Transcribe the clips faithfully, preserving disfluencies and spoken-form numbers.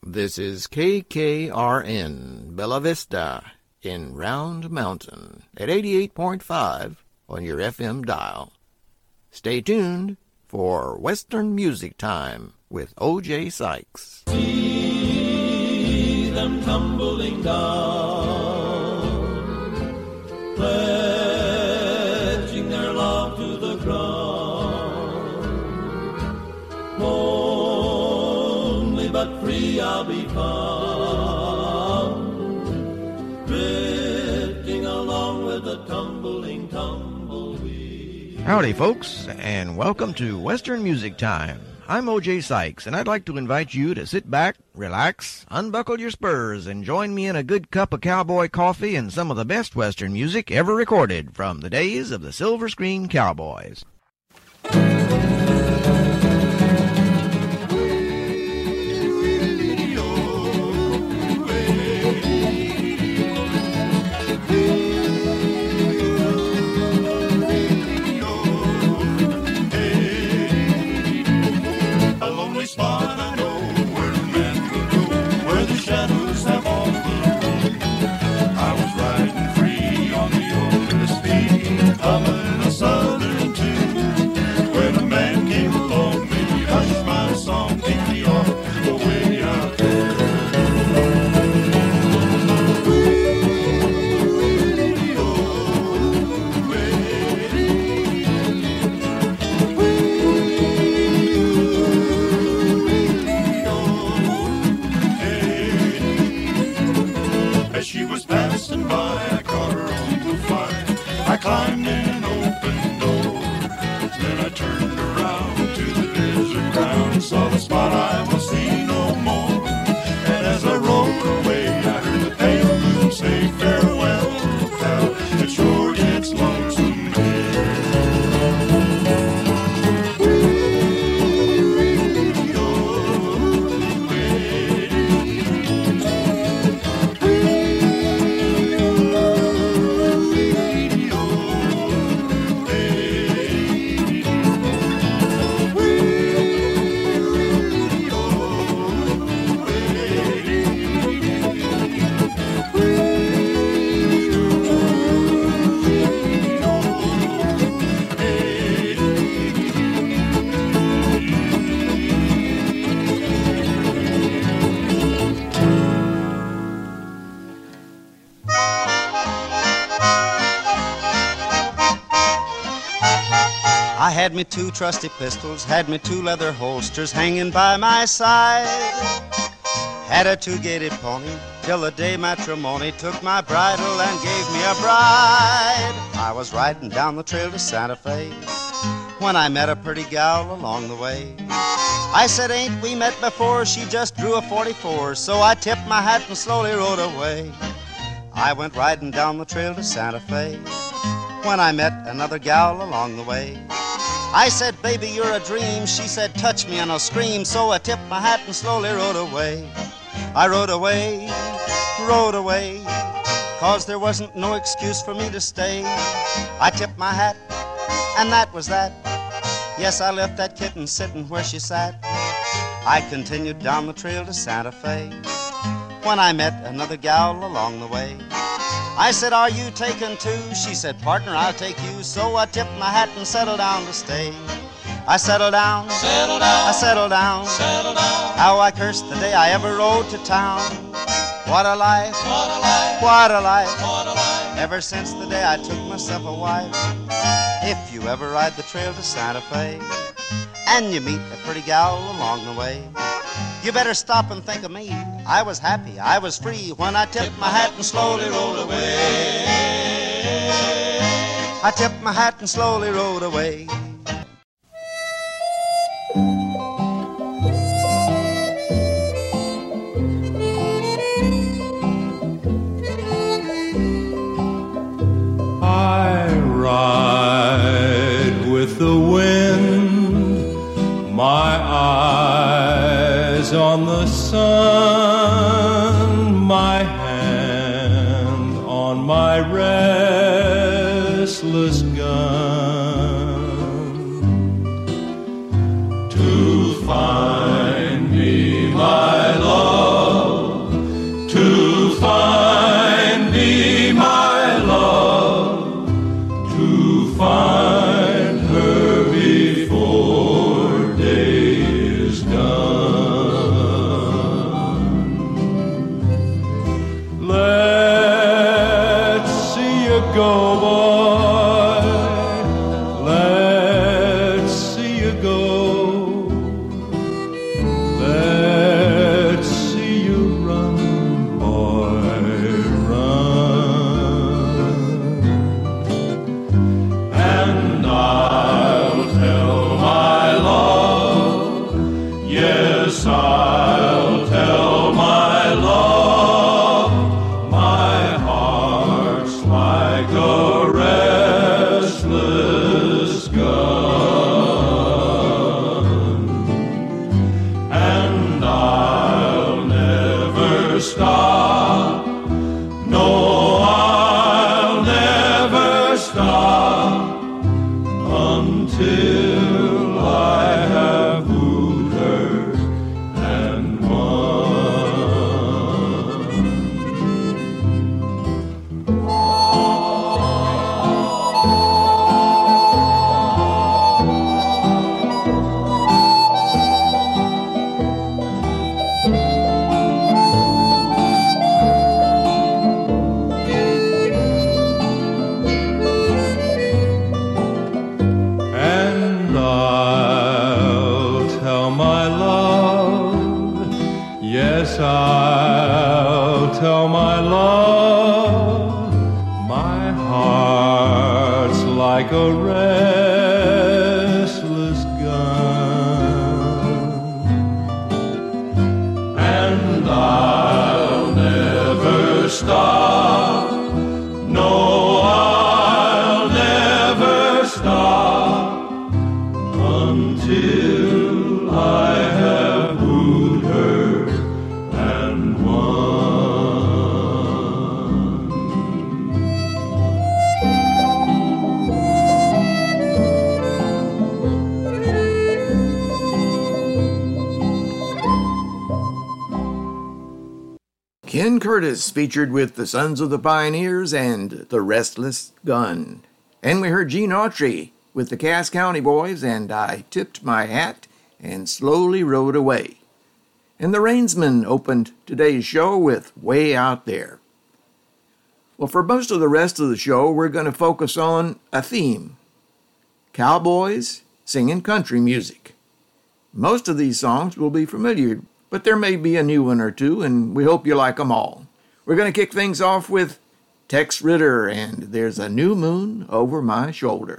This is K K R N, Bella Vista, in Round Mountain, at eighty-eight point five on your F M dial. Stay tuned for Western Music Time with O J Sykes. See them tumbling down, pledging their love to the ground. Lonely but free I'll be found, drifting along with the tumbling tumbleweed. Howdy, folks, and welcome to Western Music Time. I'm O J Sykes, and I'd like to invite you to sit back, relax, unbuckle your spurs, and join me in a good cup of cowboy coffee and some of the best Western music ever recorded from the days of the Silver Screen Cowboys. Spot I know where the man will go, where the shadows have all the room. I was riding free on the open speed, humming a southern tune, when a man came along, made me hush my song, take me off away out there. She was passing by, I caught her on the fly. I climbed in an open door, then I turned around to the desert ground, saw the spot I will see no more. And as I rode away, I heard the pale moon say, farewell, pal, it sure gets lonesome here. I had me two trusty pistols, had me two leather holsters hanging by my side. Had a two-gated pony till the day matrimony took my bridle and gave me a bride. I was riding down the trail to Santa Fe when I met a pretty gal along the way. I said, ain't we met before? She just drew a forty-four, so I tipped my hat and slowly rode away. I went riding down the trail to Santa Fe when I met another gal along the way. I said, baby, you're a dream. She said, touch me and I'll scream. So I tipped my hat and slowly rode away. I rode away, rode away, 'cause there wasn't no excuse for me to stay. I tipped my hat, and that was that. Yes, I left that kitten sitting where she sat. I continued down the trail to Santa Fe when I met another gal along the way. I said, are you taken too? She said, partner, I'll take you. So I tipped my hat and settled down to stay. I settled down, settled down, I settled down, settled down. How I cursed the day I ever rode to town. What a life, what a life, what a life, what a life. Ever since the day I took myself a wife. If you ever ride the trail to Santa Fe and you meet a pretty gal along the way, you better stop and think of me. I was happy, I was free when I tipped my hat and slowly rode away. I tipped my hat and slowly rode away. I ride with the wind, my eyes on the sun, my hand on my restless gun, to find me my love. Yes, I'll tell my love, my heart's like a restless gun, and I'll never stop. No, I'll never stop until I have wooed her and won. Ken Curtis featured with the Sons of the Pioneers and The Restless Gun. And we heard Gene Autry with the Cass County Boys and I Tipped My Hat and Slowly Rode Away. And the Rainsmen opened today's show with Way Out There. Well, for most of the rest of the show, we're going to focus on a theme. Cowboys singing country music. Most of these songs will be familiar, but there may be a new one or two, and we hope you like them all. We're going to kick things off with Tex Ritter and There's a New Moon Over My Shoulder.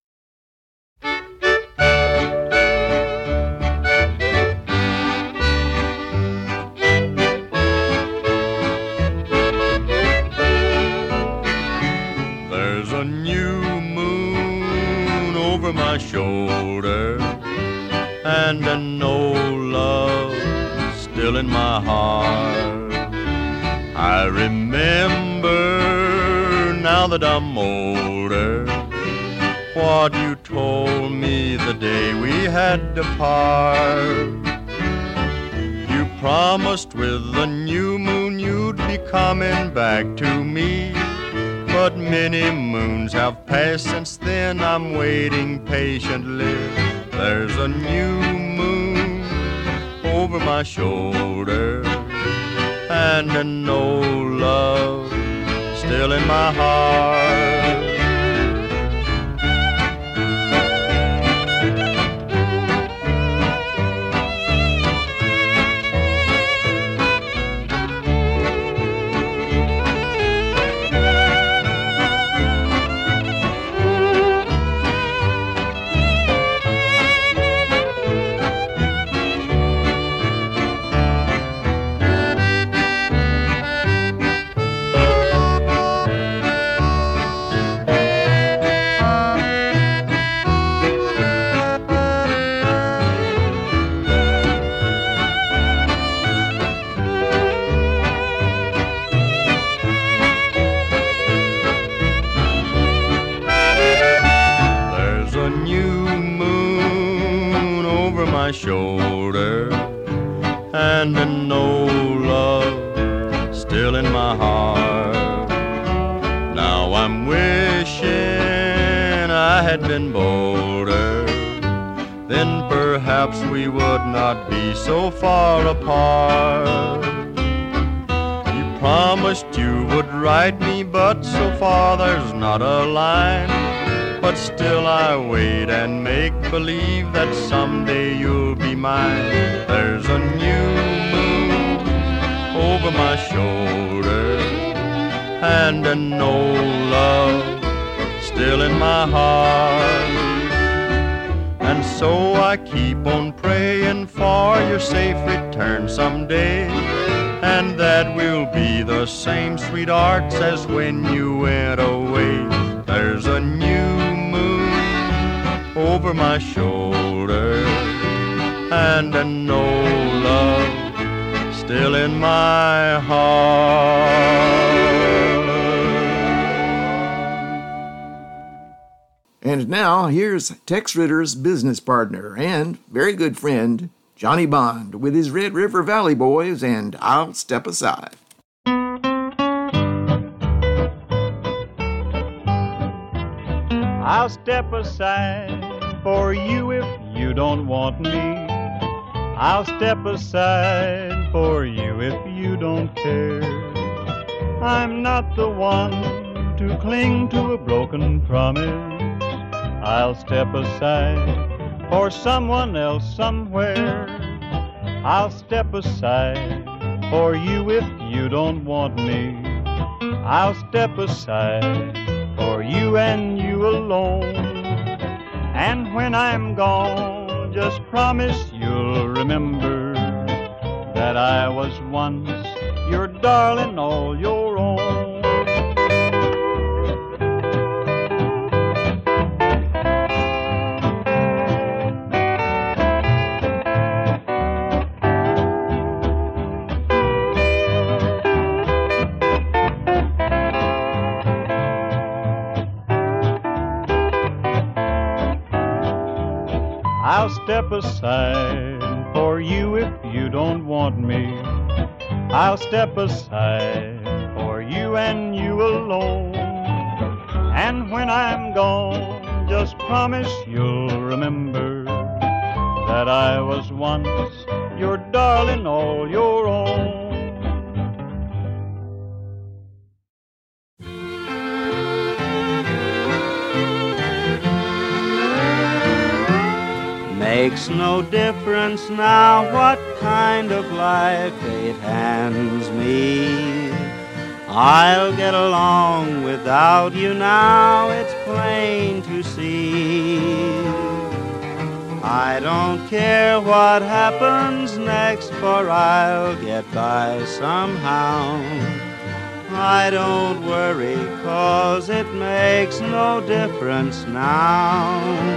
There's a new moon over my shoulder, and an old love still in my heart. I remember now that I'm older what you told me the day we had to part. You promised with the new moon you'd be coming back to me, but many moons have passed since then. I'm waiting patiently. There's a new moon over my shoulder, and an old love still in my heart. Shoulder, and an old love still in my heart. Now I'm wishing I had been bolder, then perhaps we would not be so far apart. You promised you would write me, but so far there's not a line. But still I wait and make believe that someday you'll be mine. There's a new moon over my shoulder, and an old love still in my heart. And so I keep on praying for your safe return someday, and that we'll be the same sweethearts as when you went away. There's a new over my shoulder, and an old love still in my heart. And now here's Tex Ritter's business partner and very good friend, Johnny Bond, with his Red River Valley Boys and I'll Step Aside. I'll step aside for you if you don't want me. I'll step aside for you if you don't care. I'm not the one to cling to a broken promise. I'll step aside for someone else somewhere. I'll step aside for you if you don't want me. I'll step aside for you and you alone. And when I'm gone, just promise you'll remember that I was once your darling, all your own. I'll step aside for you if you don't want me. I'll step aside for you and you alone. And when I'm gone, just promise you'll remember that I was once your darling, all your own. Makes no difference now what kind of life fate hands me. I'll get along without you now, it's plain to see. I don't care what happens next, for I'll get by somehow. I don't worry, 'cause it makes no difference now.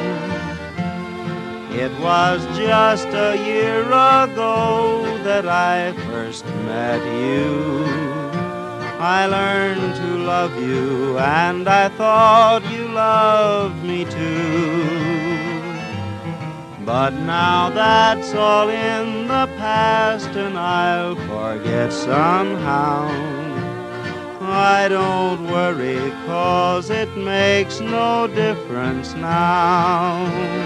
It was just a year ago that I first met you. I learned to love you, and I thought you loved me too. But now that's all in the past, and I'll forget somehow. I don't worry, 'cause it makes no difference now.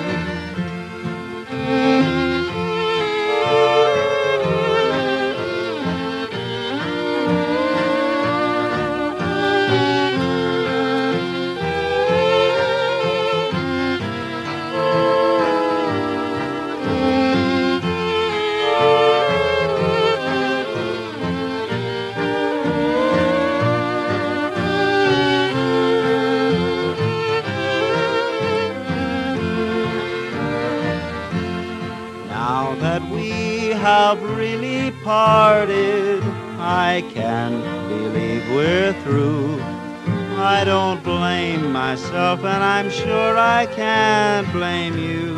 Have really parted, I can't believe we're through. I don't blame myself, and I'm sure I can't blame you.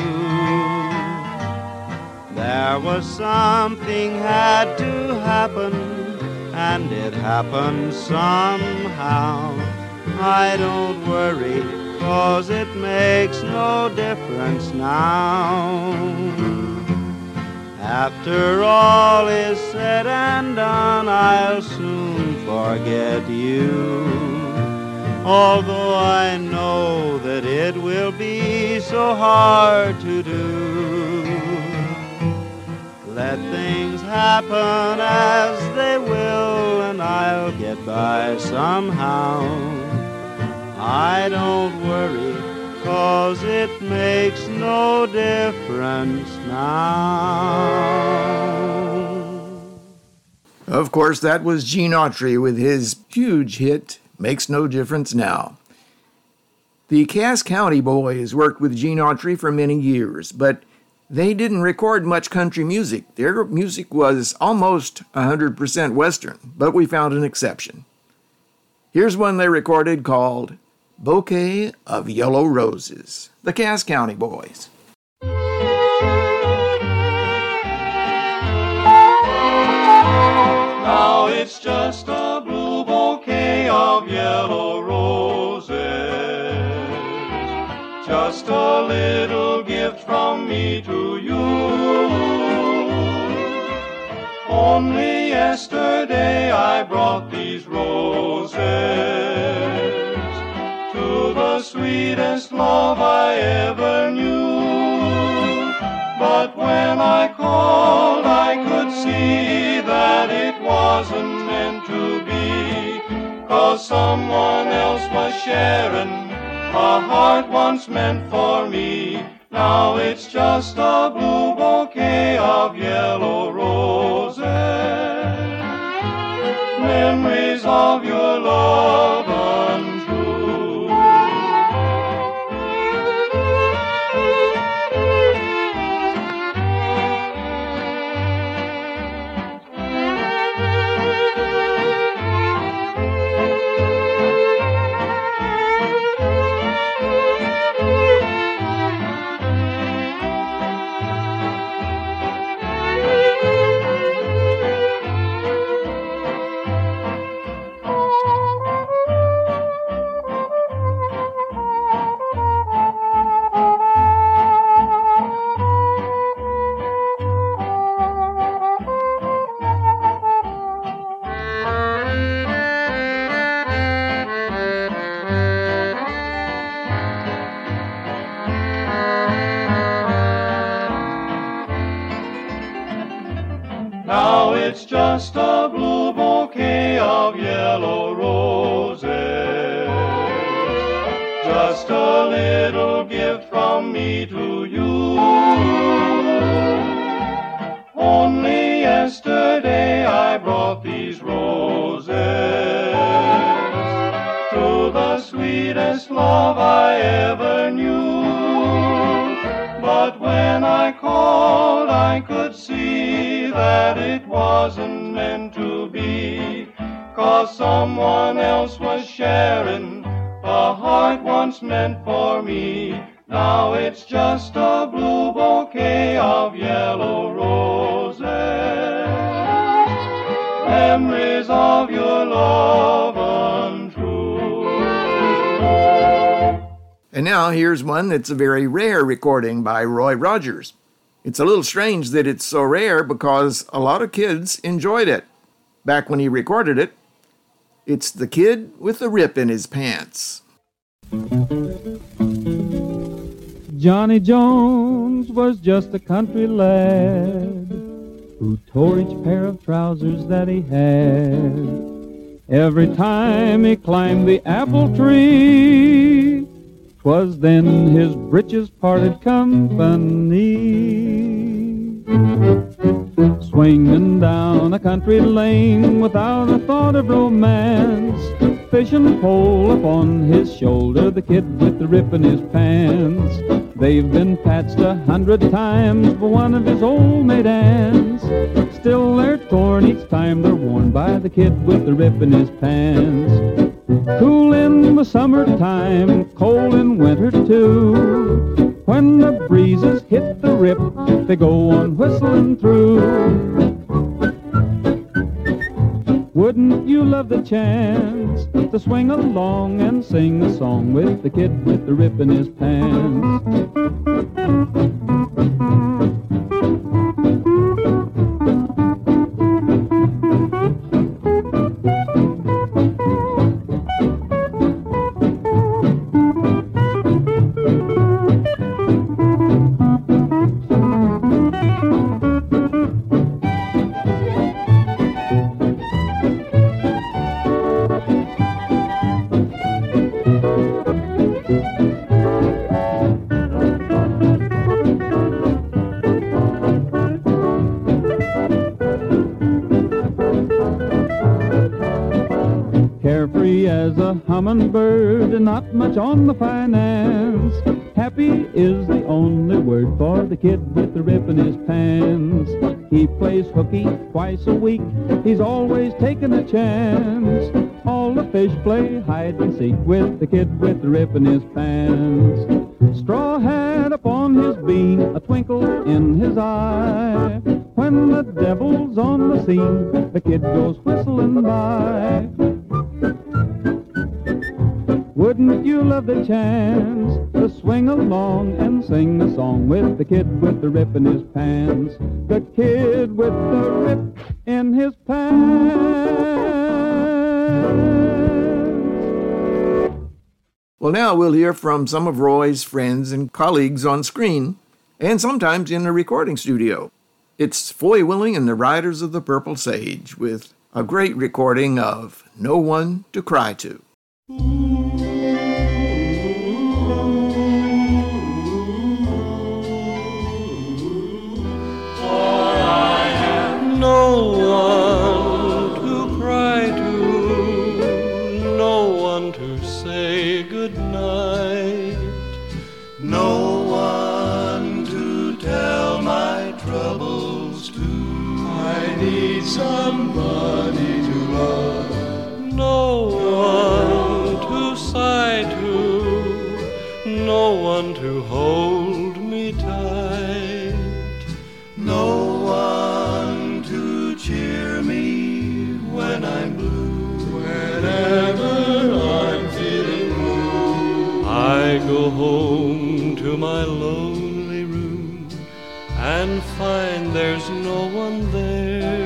There was something had to happen, and it happened somehow. I don't worry, 'cause it makes no difference now. After all is said and done, I'll soon forget you. Although I know that it will be so hard to do. Let things happen as they will, and I'll get by somehow. I don't worry, 'cause it makes no difference now. Of course, that was Gene Autry with his huge hit, Makes No Difference Now. The Cass County Boys worked with Gene Autry for many years, but they didn't record much country music. Their music was almost one hundred percent Western, but we found an exception. Here's one they recorded called Bouquet of Yellow Roses. The Cass County Boys. Now it's just a blue bouquet of yellow roses, just a little gift from me to you. Only yesterday I brought these roses, the sweetest love I ever knew. But when I called, I could see that it wasn't meant to be, 'cause someone else was sharing a heart once meant for me. Now it's just a blue bouquet of yellow roses. memories of your love untrue. Now it's just a blue bouquet of yellow roses, just a little gift from me to you. Only yesterday I brought these roses to the sweetest love I ever knew. But when I called, I could see that it wasn't meant to be, 'cause someone else was sharing a heart once meant for me. Now it's just a blue bouquet of yellow roses, memories of your love untrue. And now here's one that's a very rare recording by Roy Rogers. It's a little strange that it's so rare because a lot of kids enjoyed it back when he recorded it. It's The Kid with the Rip in His Pants. Johnny Jones was just a country lad who tore each pair of trousers that he had. Every time he climbed the apple tree, 'twas then his breeches parted company. Swinging down a country lane without a thought of romance, fishing pole upon his shoulder, the kid with the rip in his pants. They've been patched a hundred times for one of his old maid aunts. Still they're torn each time they're worn by the kid with the rip in his pants. Cool in the summertime, cold in winter too. When the breezes hit the rip, they go on whistling through. Wouldn't you love the chance to swing along and sing a song with the kid with the rip in his pants? Carefree as a hummingbird and not much on the finance. Happy is the only word for the kid with the rip in his pants. He plays hooky twice a week, he's always taking a chance. All the fish play hide and seek with the kid with the rip in his pants. Straw hat upon his bean, a twinkle in his eye. When the devil's on the scene, the kid goes whistling by. Wouldn't you love the chance to swing along and sing a song with the kid with the rip in his pants? The kid with the rip in his pants. Well, now we'll hear from some of Roy's friends and colleagues on screen, and sometimes in a recording studio. It's Foy Willing and the Riders of the Purple Sage with a great recording of No One to Cry To. No one to cry to, somebody to love, no one to sigh to, no one to hold me tight, no one to cheer me when I'm blue, whenever I'm feeling blue. I go home to my lonely room and find there's no one there,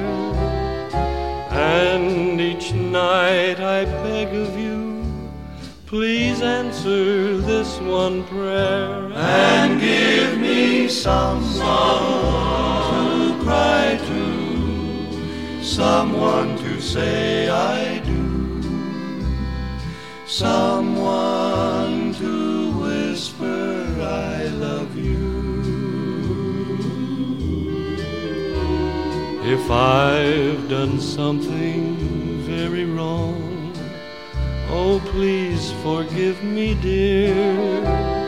and each night I beg of you, please answer this one prayer and give me someone to cry to, someone to say I do, someone to whisper I love you. If I've done something very wrong, oh, please forgive me, dear.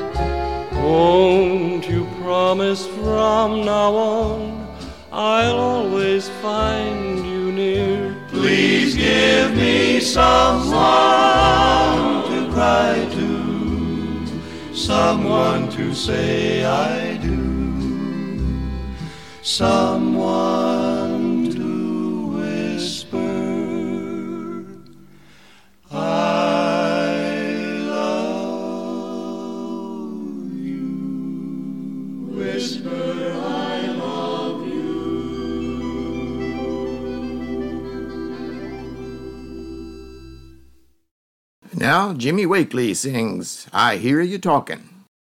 Won't you promise from now on I'll always find you near? Please give me someone to cry to, someone to say I do, someone to whisper I love you. Whisper I love you. Now Jimmy Wakely sings I Hear You Talkin'.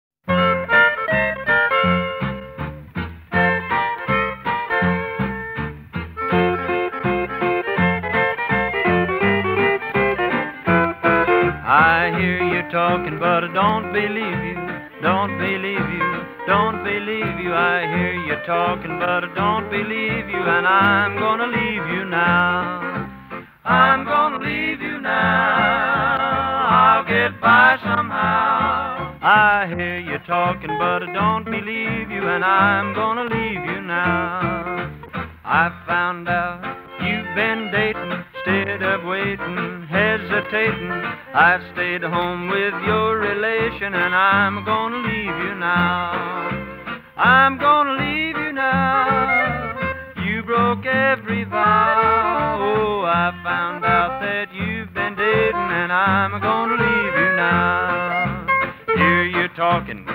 Talking, but I don't believe you, don't believe you, don't believe you. I hear you talking, but I don't believe you, and I'm gonna leave you now. I'm gonna leave you now. I'll get by somehow. I hear you talking, but I don't believe you, and I'm gonna leave you now. I found out you've been dating instead of waiting, hesitating. I've stayed home with your relation, and I'm gonna leave you now. I'm gonna leave you now. You broke every vow. Oh, I found out that you've been dating, and I'm gonna leave you now. Hear you talking,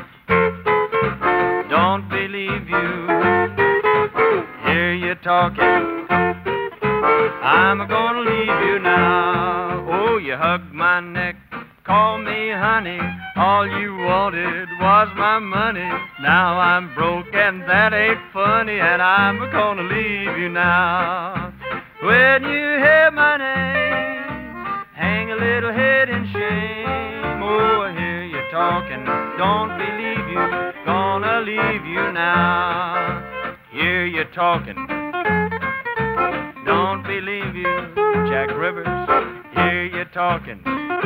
don't believe you. Hear you talking, I'm gonna leave you now. Oh, you hugged my neck, called me honey. All you wanted was my money. Now I'm broke and that ain't funny, and I'm gonna leave you now. When you hear my name, hang a little head in shame. Oh, I hear you talking, don't believe you, gonna leave you now. Hear you talking, don't believe you, Jack Rivers, hear you talking,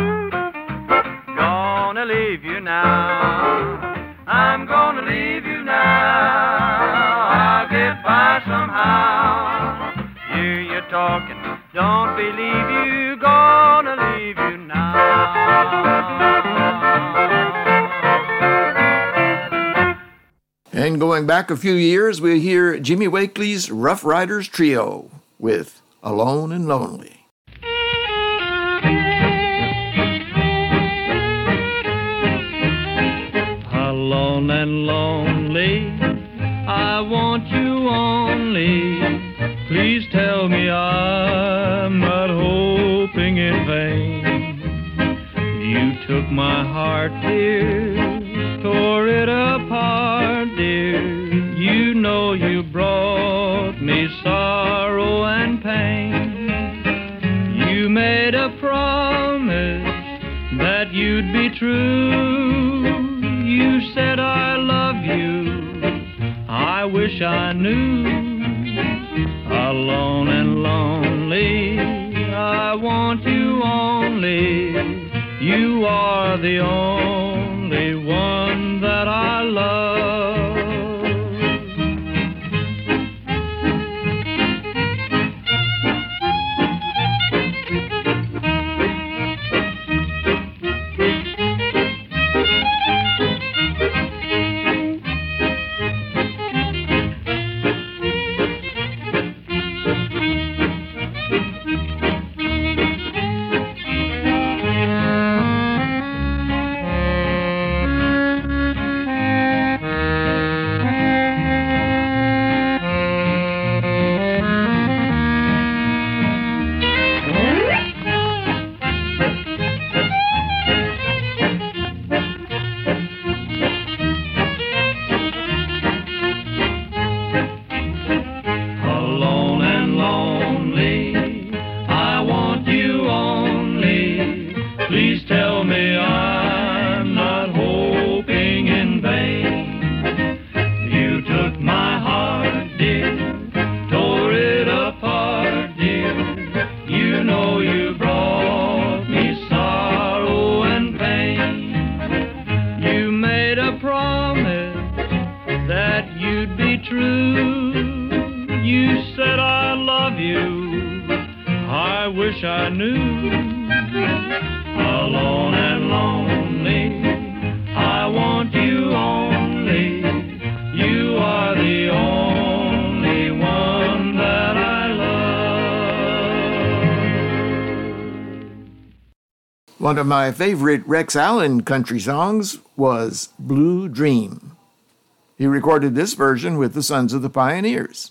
gonna leave you now. I'm gonna leave you now. I'll get by somehow. Hear you talking, don't believe you, gonna leave you now. And going back a few years, we hear Jimmy Wakely's Rough Riders Trio with Alone and Lonely. Alone and lonely, I want you only. Please tell me I'm not hoping in vain. You took my heart, dear, tore it apart, dear. You know you brought me sorrow and pain. You made a promise that you'd be true. You said I love you, I wish I knew. Alone and lonely, I want you only. You are the only one that I love. wish I knew. Alone and lonely, I want you only. You are the only one that I love. One of my favorite Rex Allen country songs was Blue Dream. He recorded this version with the Sons of the Pioneers.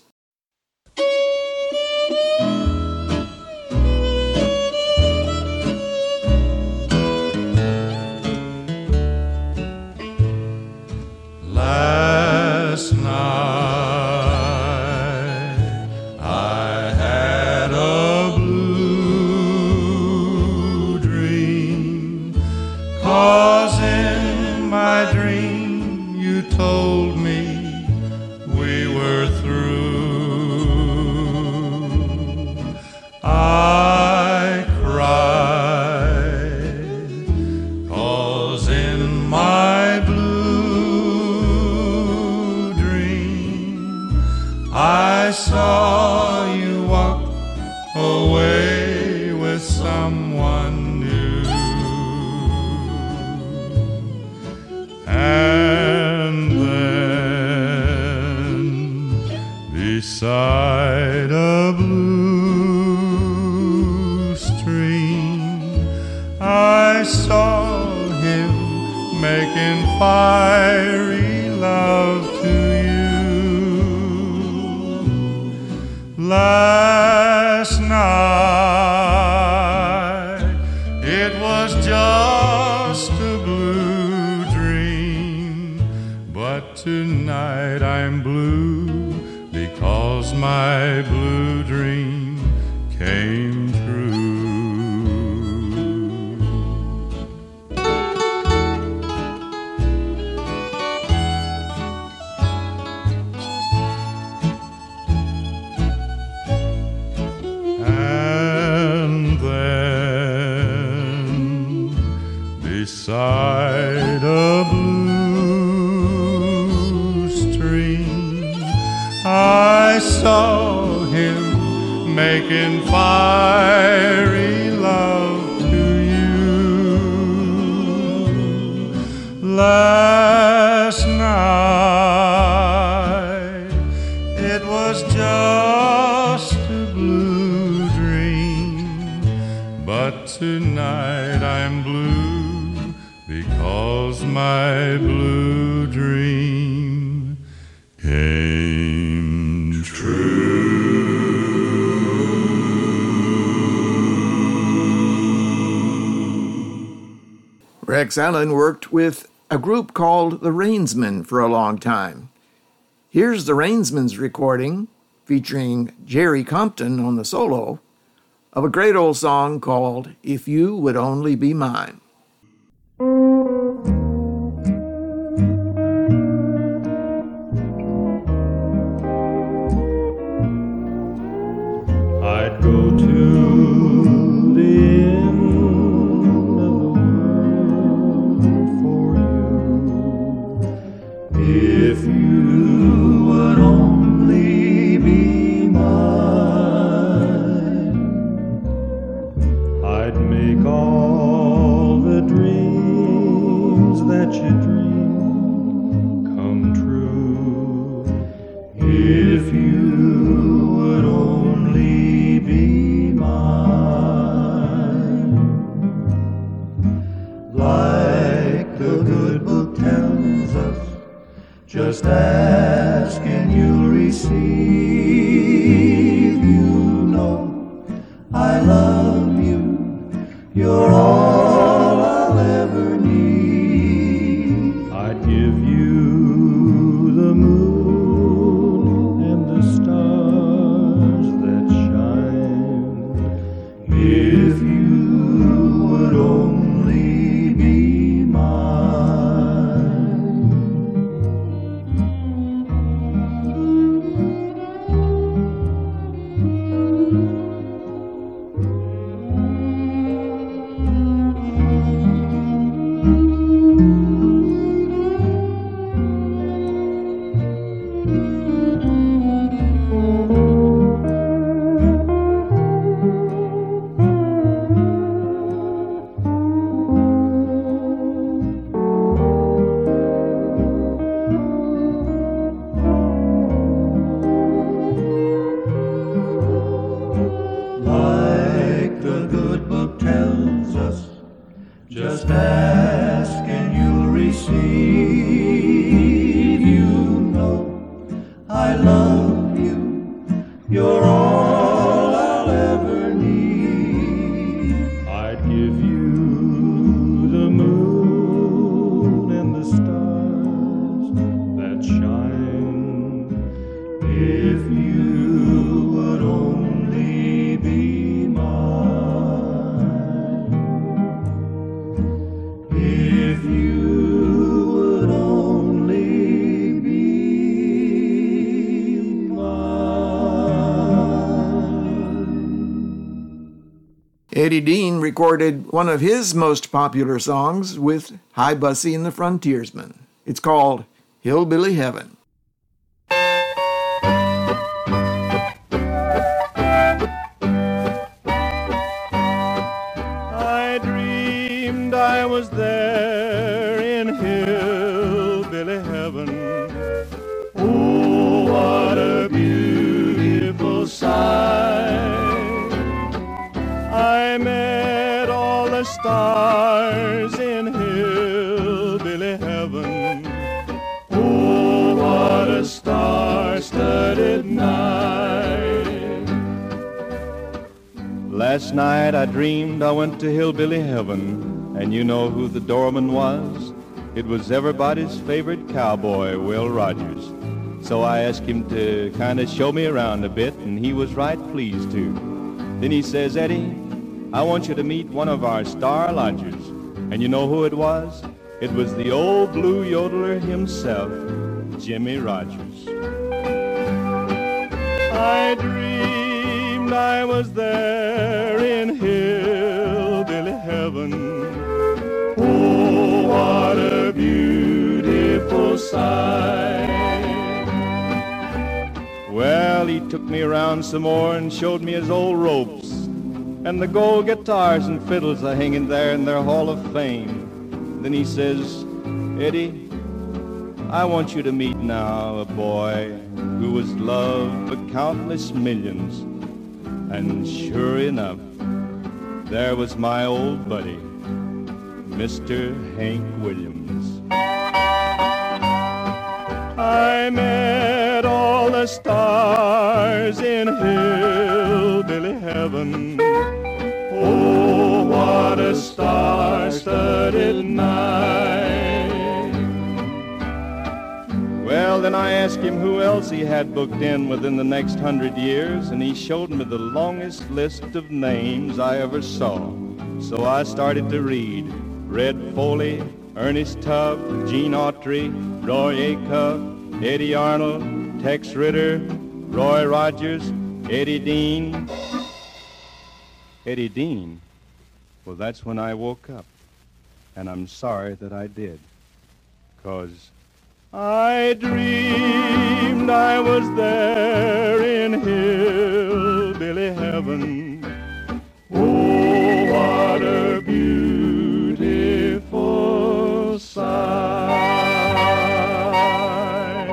Last night I had a blue dream, 'cause in my dream you told me we were through. I cried, 'cause in my blue dream I saw you walk away with someone new. And then beside a blue stream I saw him making fiery love to you. Last night it was just a blue dream, but tonight I'm blue because my blue dream came true. And then beside a blue stream I saw him making fiery love to you. Last night it was just a blue dream, but tonight I'm blue because my blue dream came true. Rex Allen worked with a group called the Rainsmen for a long time. Here's the Rainsmen's recording, featuring Jerry Compton on the solo, of a great old song called If You Would Only Be Mine. I'd go to the end of the world for you if you would only be mine. I'd make all the dreams that you dream come true if you would only be mine. Like the good book tells us, just ask and you'll receive. You know I love you, you're all I'll ever need. I'd give you the moon and the stars that shine if you would only be mine. Just ask and you'll receive. You know I love you. You're all I'll ever need. I'd give you the moon and the stars that shine if you would only be mine. If you would only be Eddie Dean recorded one of his most popular songs with Hi Bussy and the Frontiersmen. It's called Hillbilly Heaven. I dreamed I was there in hillbilly heaven. Oh, what a beautiful sight. I met all the stars in hillbilly heaven. Oh, what a star-studded night. Last night I dreamed I went to hillbilly heaven, and you know who the doorman was? It was everybody's favorite cowboy, Will Rogers. So I asked him to kind of show me around a bit, and he was right pleased to. Then he says, Eddie, I want you to meet one of our star lodgers. And you know who it was? It was the old blue yodeler himself, Jimmy Rogers. I dreamed I was there in hillbilly heaven. Oh, what a beautiful sight. Well, he took me around some more and showed me his old ropes and the gold guitars and fiddles are hanging there in their Hall of Fame. Then he says, Eddie, I want you to meet now a boy who was loved by countless millions. And sure enough, there was my old buddy, Mister Hank Williams. I met all the stars in hillbilly heaven. Oh, what a star-studded night. Well, then I asked him who else he had booked in within the next hundred years, and he showed me the longest list of names I ever saw. So I started to read. Red Foley, Ernest Tubb, Gene Autry, Roy Acuff, Eddie Arnold, Tex Ritter, Roy Rogers, Eddie Dean. Eddie Dean? Well, that's when I woke up. And I'm sorry that I did. 'Cause I dreamed I was there in hillbilly heaven. Oh, what a beautiful sight.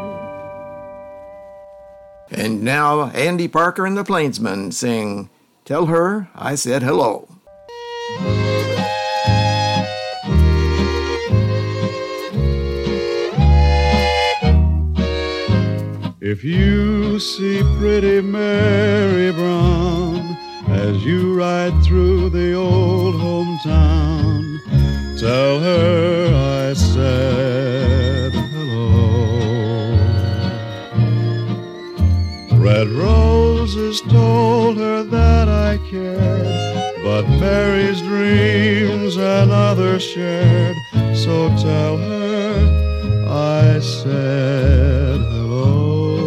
And now Andy Parker and the Plainsmen sing Tell Her I Said Hello. If you see pretty Mary Brown as you ride through the old hometown, tell her I said hello. Red roses told her that I cared, but Mary's dreams another shared. So tell her I said hello.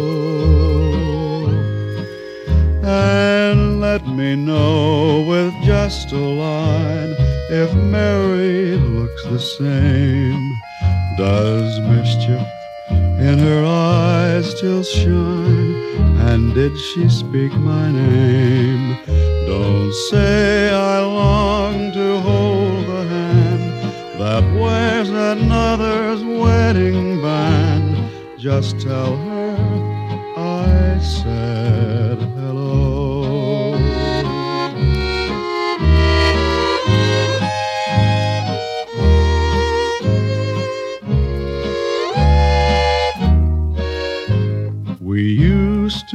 And let me know with just a line if Mary looks the same. Does mischief in her eyes still shine? And did she speak my name? Don't say I long to hold the hand that wears another's wedding band. Just tell her I said hello.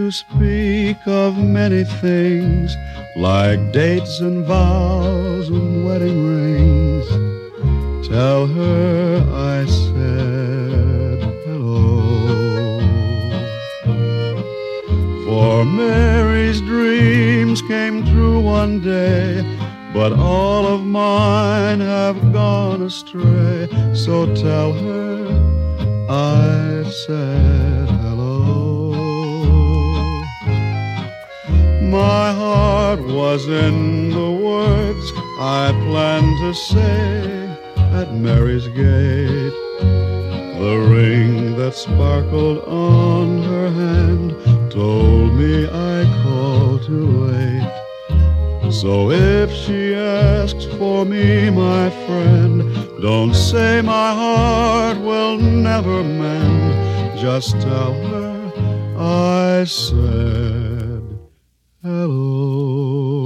to speak of many things, like dates and vows and wedding rings. Tell her I said hello. For Mary's dreams came true one day, but all of mine have gone astray. So tell her I said hello. My heart was in the words I planned to say at Mary's gate. The ring that sparkled on her hand told me I called too late. So if she asks for me, my friend, don't say my heart will never mend. Just tell her I said hello.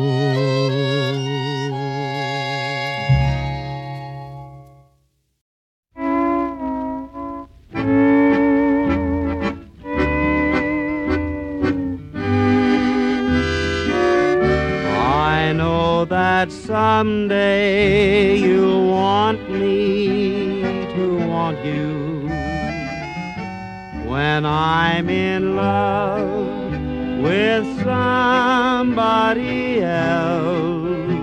That someday you'll want me to want you. When I'm in love with somebody else,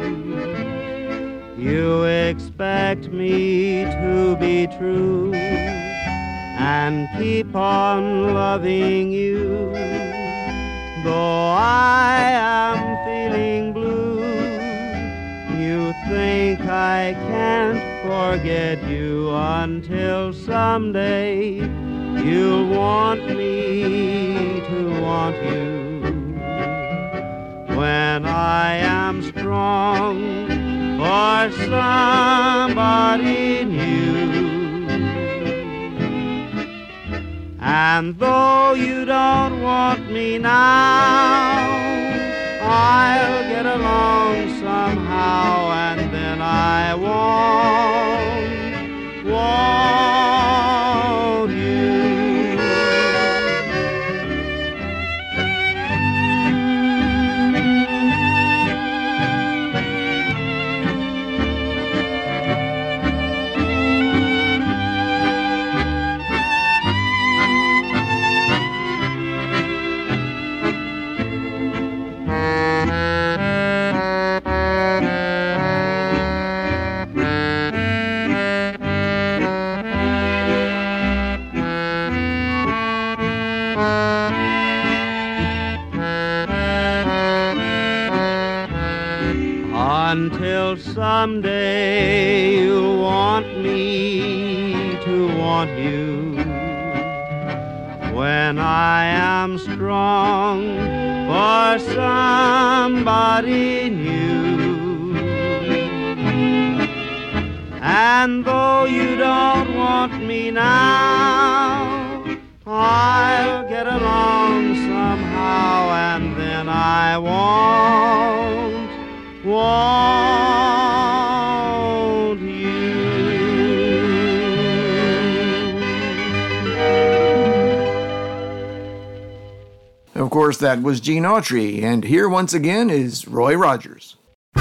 you expect me to be true and keep on loving you. Though I am feeling blue, you think I can't forget you until someday you'll want me to want you. When I am strong for somebody new, and though you don't want me now, I'll get along somehow, and then I won't, won't you. Until someday you'll want me to want you. When I am strong for somebody new, and though you don't want me now, I'll get along somehow, and then I won't, won't you. Of course, that was Gene Autry, and here once again is Roy Rogers.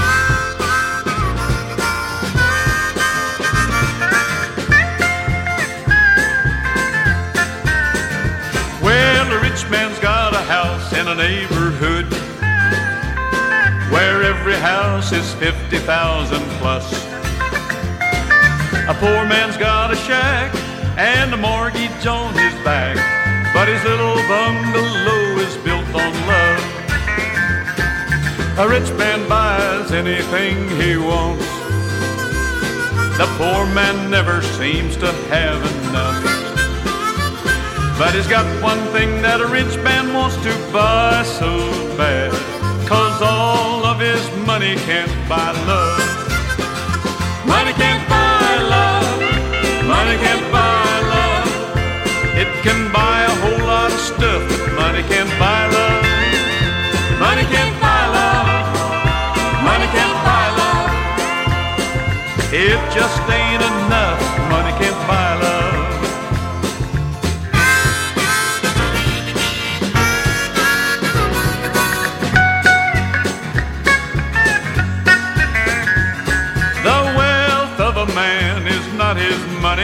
Well, a rich man's got a house in a neighborhood where every house is fifty thousand plus. A poor man's got a shack and a mortgage on his back, but his little bungalow is built on love. A rich man buys anything he wants. The poor man never seems to have enough. But he's got one thing that a rich man wants to buy so bad, 'cause all of his money can't buy love. Money can't buy love. Money can't buy love. It can buy a whole lot of stuff, but money can't buy love. Money can't buy love. Money can't buy love. It just ain't enough. Money can't buy love. not his money.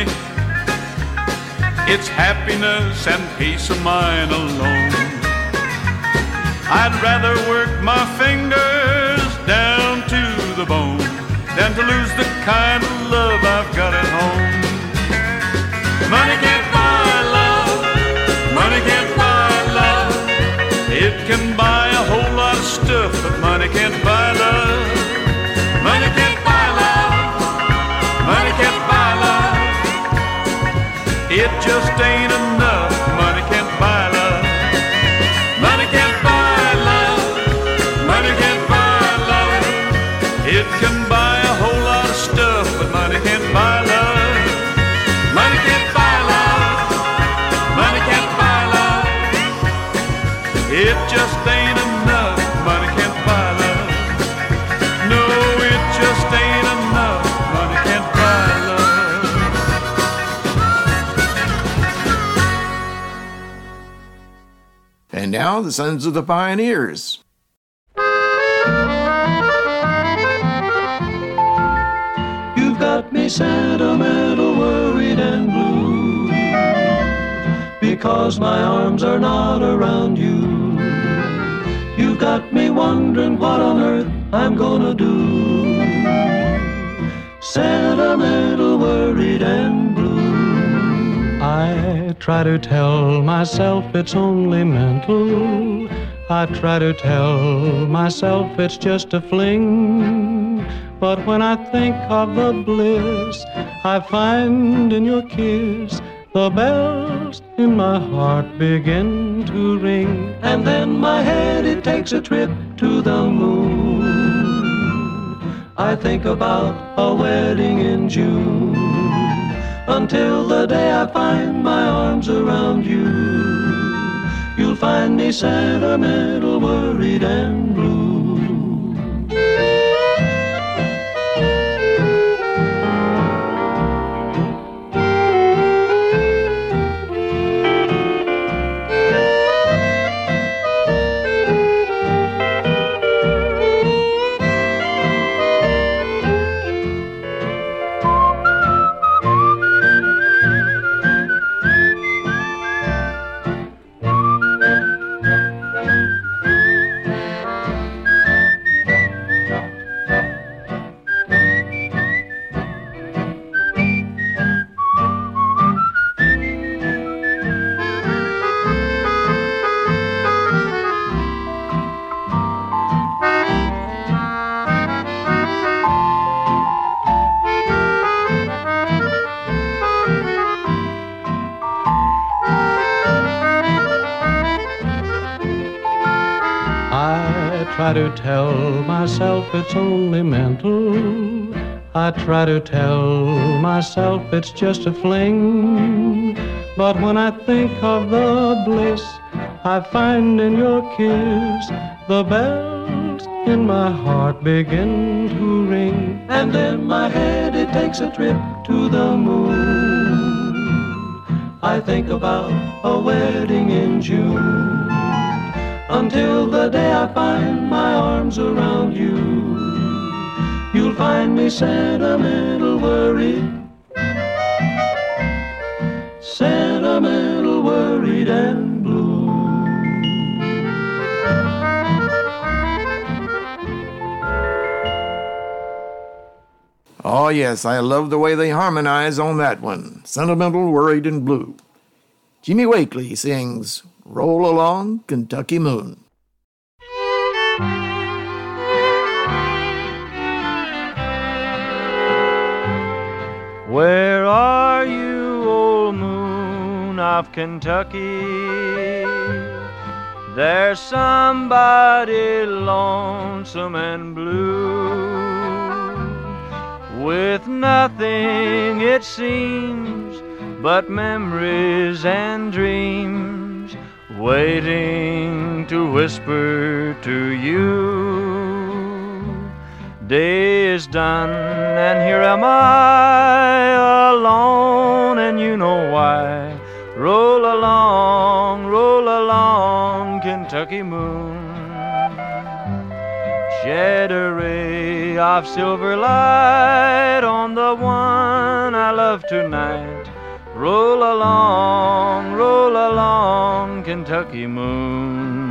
It's happiness and peace of mind alone. I'd rather work my fingers down to the bone than to lose the kind of love I've got at home. Money can't buy love. Money can't buy love. It can buy a whole lot of stuff, but money can't buy love. Money can't buy love. Money can't buy love. It just ain't enough. Money can't buy love. Money can't buy love. Money can't buy love. It can buy a whole lot of stuff, but money can't buy love. Money can't buy love. Money can't buy love. It just ain't enough. Money can't buy love. No, it just ain't enough. Money can't buy love. And now the Sons of the Pioneers. You've got me sentimental, worried and blue, because my arms are not around you. You've got me wondering what on earth I'm gonna do. Sentimental, worried and blue. I try to tell myself it's only mental. I try to tell myself it's just a fling. But when I think of the bliss I find in your kiss, the bells in my heart begin to ring. And then my head, it takes a trip to the moon. I think about a wedding in June, until the day I find my arms around you. You'll find me sentimental, worried and blue. I try to tell myself it's only mental. I try to tell myself it's just a fling. But when I think of the bliss I find in your kiss, the bells in my heart begin to ring. And in my head it takes a trip to the moon. I think about a wedding in June, until the day I find my arms around you. You'll find me sentimental, worried, sentimental, worried and blue. Oh yes, I love the way they harmonize on that one. Sentimental, worried and blue. Jimmy Wakely sings Roll Along, Kentucky Moon. Where are you, old moon of Kentucky? There's somebody lonesome and blue, with nothing, it seems, but memories and dreams, waiting to whisper to you. Day is done, and here am I, alone, and you know why. Roll along, roll along, Kentucky moon. shed a ray of silver light on the one I love tonight. Roll along, roll along, Kentucky moon.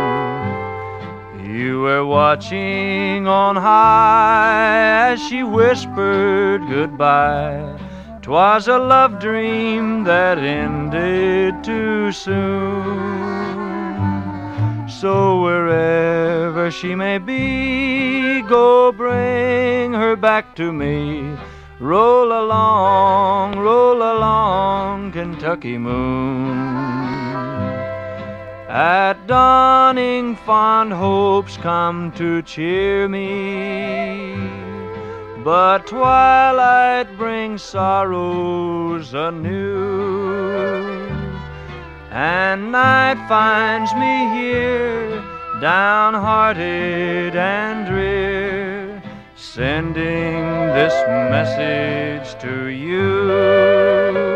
You were watching on high as she whispered goodbye. 'Twas a love dream that ended too soon. So wherever she may be, go bring her back to me. Roll along, roll along, Kentucky moon. At dawning fond hopes come to cheer me, but twilight brings sorrows anew. And night finds me here, downhearted and drear, sending this message to you.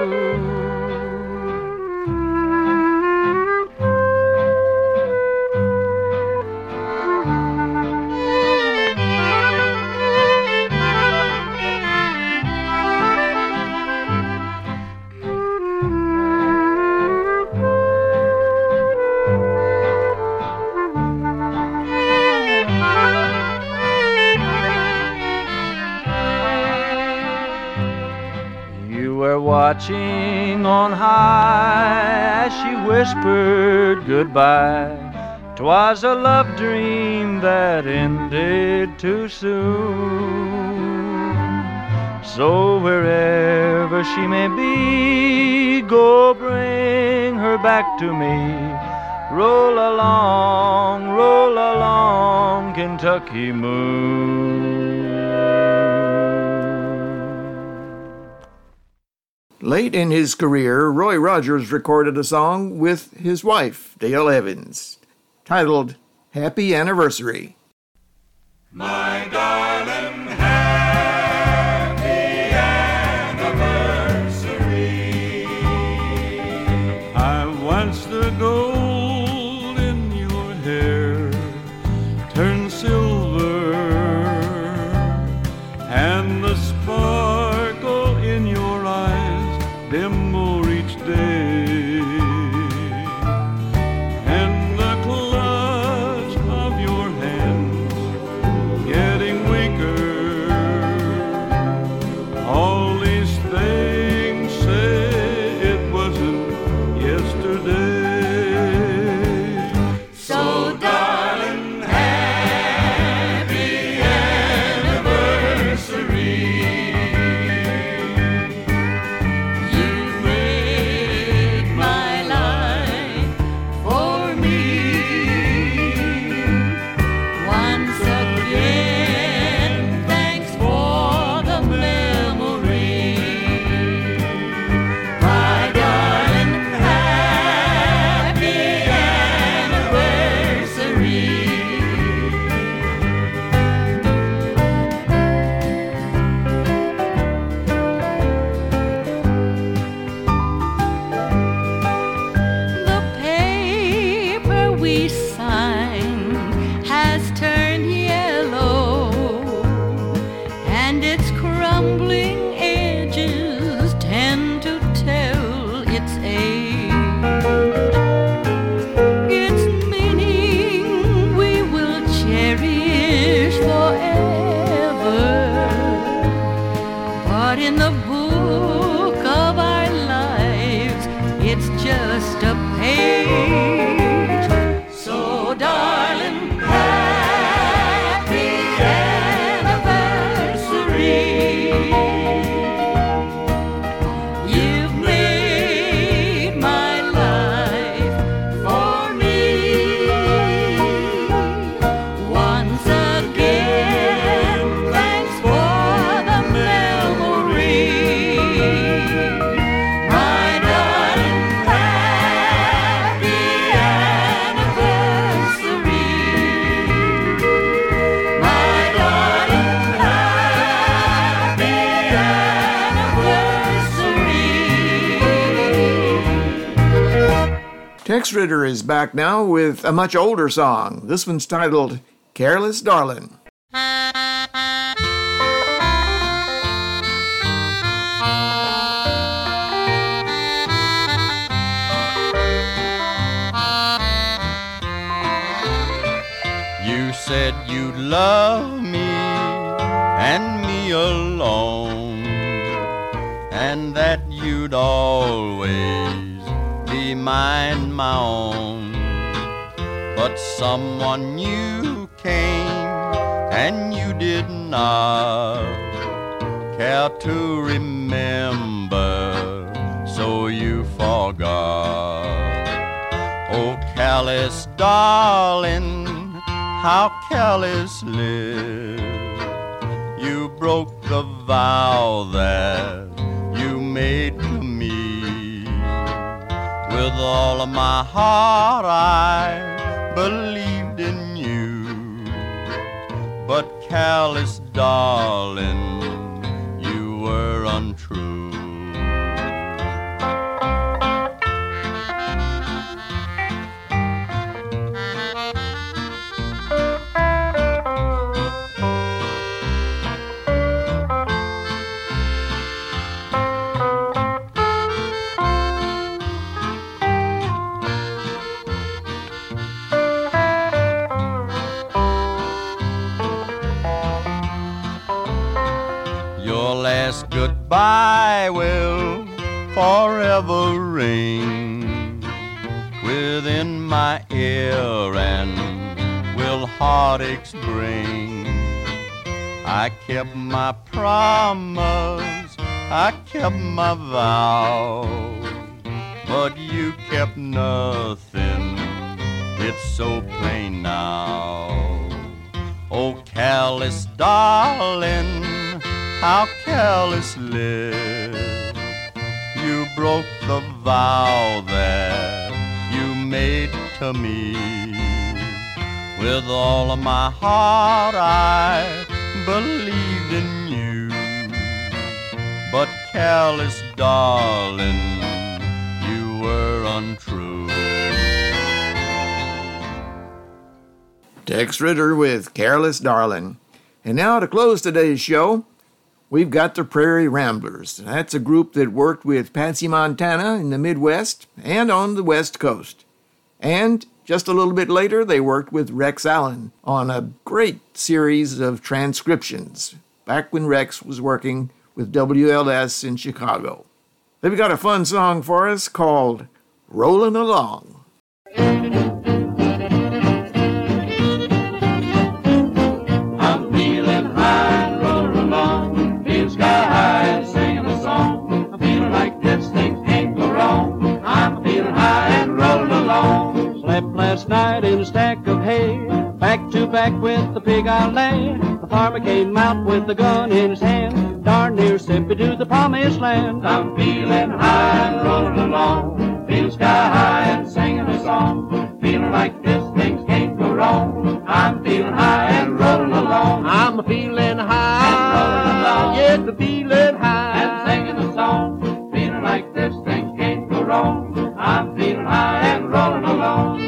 Watching on high as she whispered goodbye. 'Twas a love dream that ended too soon. So wherever she may be, go bring her back to me. Roll along, roll along, Kentucky moon. Late in his career, Roy Rogers recorded a song with his wife, Dale Evans, titled Happy Anniversary. My darling, happy anniversary. I watched the gold in your hair turn silver, and the sparkle in your eyes dim more each day, and the clutch of your hands getting weaker. All these things say it wasn't yesterday. So darling, happy anniversary. Tex Ritter is back now with a much older song. This one's titled Careless Darling. You said you'd love me and me alone, and that you'd always be mine, my own. But someone new came and you did not care to remember, so you forgot. Oh, careless darling, how carelessly you broke the vow that you made to me. With all of my heart I believed in you, but careless darling, you were untrue. Goodbye will forever ring within my ear and will heartaches bring. I kept my promise, I kept my vow, but you kept nothing, it's so plain now. Oh, careless darling, how carelessly you broke the vow that you made to me. With all of my heart I believed in you, but careless darling, you were untrue. Tex Ritter with Careless Darling. And now to close today's show, we've got the Prairie Ramblers. That's a group that worked with Patsy Montana in the Midwest and on the West Coast. And just a little bit later, they worked with Rex Allen on a great series of transcriptions, back when Rex was working with W L S in Chicago. They've got a fun song for us called Rollin' Along. Last night in a stack of hay, back to back with the pig I lay. The farmer came out with a gun in his hand, darn near sent me to the promised land. I'm feeling high and rolling along, feeling sky high and singing a song. Feeling like this, things can't go wrong. I'm feeling high and rolling along. I'm feeling high and rolling along. Yes, I'm feeling high and singing a song. Feeling like this, things can't go wrong. I'm feeling high and rolling along.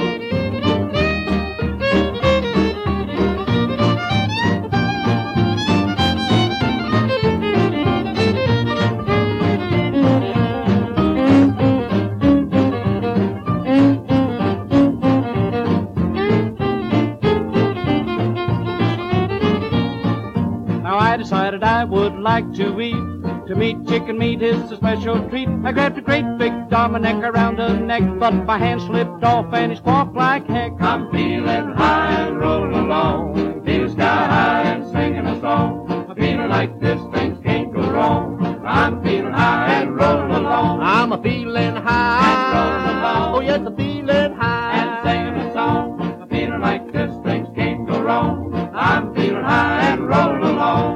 I decided I would like to eat. To me, chicken meat is a special treat. I grabbed a great big Dominic around the neck, but my hand slipped off and it squawked like heck. I'm feeling high and rolling along, feeling sky high and singing a song. I'm feeling like this, things can't go wrong. I'm feeling high and rolling along. I'm a feeling high and rolling along. Oh yes, I'm feeling high and singing a song. I'm feeling like this, things can't go wrong. I'm feeling high and rolling along.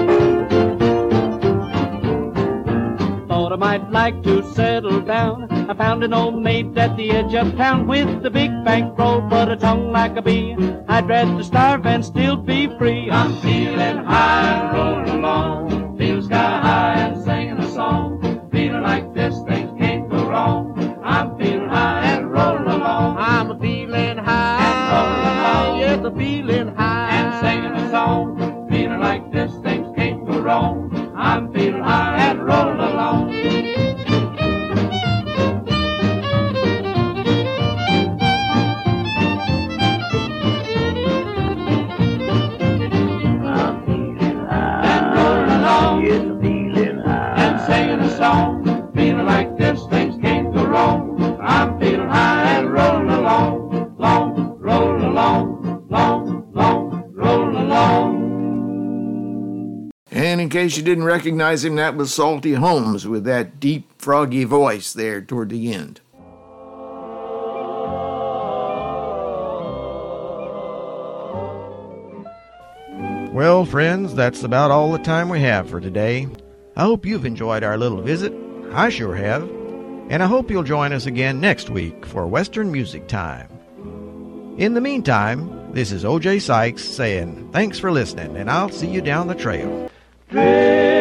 Like to settle down. I found an old maid at the edge of town with a big bankroll but a tongue like a bee. I'd rather starve and still be free. I'm feeling high and rolling along, feeling sky high and singing a song. Feeling like this, things can't go wrong. I'm feeling high and rolling along. I'm feeling high and rolling along. Yes, I'm feeling high and singing a song. Feeling like this, things can't go wrong. I'm feeling high and rolling along. Song. Feeling like this, things can't go wrong. I'm feeling high and rolling along, long, rolling along, long, long, rolling along. And in case you didn't recognize him, that was Salty Holmes with that deep, froggy voice there toward the end. Well, friends, that's about all the time we have for today. I hope you've enjoyed our little visit. I sure have. And I hope you'll join us again next week for Western Music Time. In the meantime, this is O J Sykes saying thanks for listening, and I'll see you down the trail. Dream.